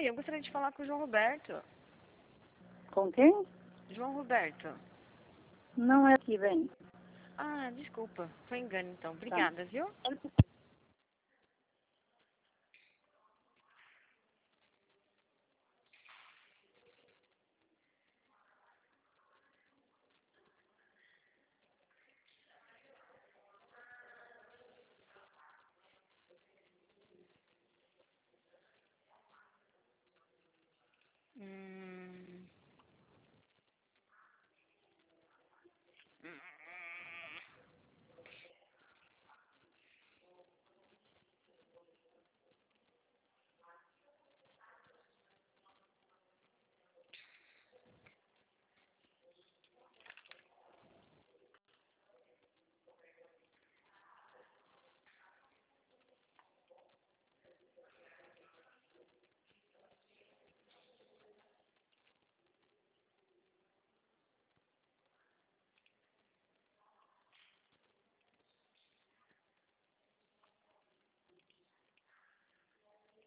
Oi, eu gostaria de falar com o João Roberto. Com quem? João Roberto. Não é aqui, vem. Ah, desculpa. Foi engano, então. Tá. Obrigada, viu?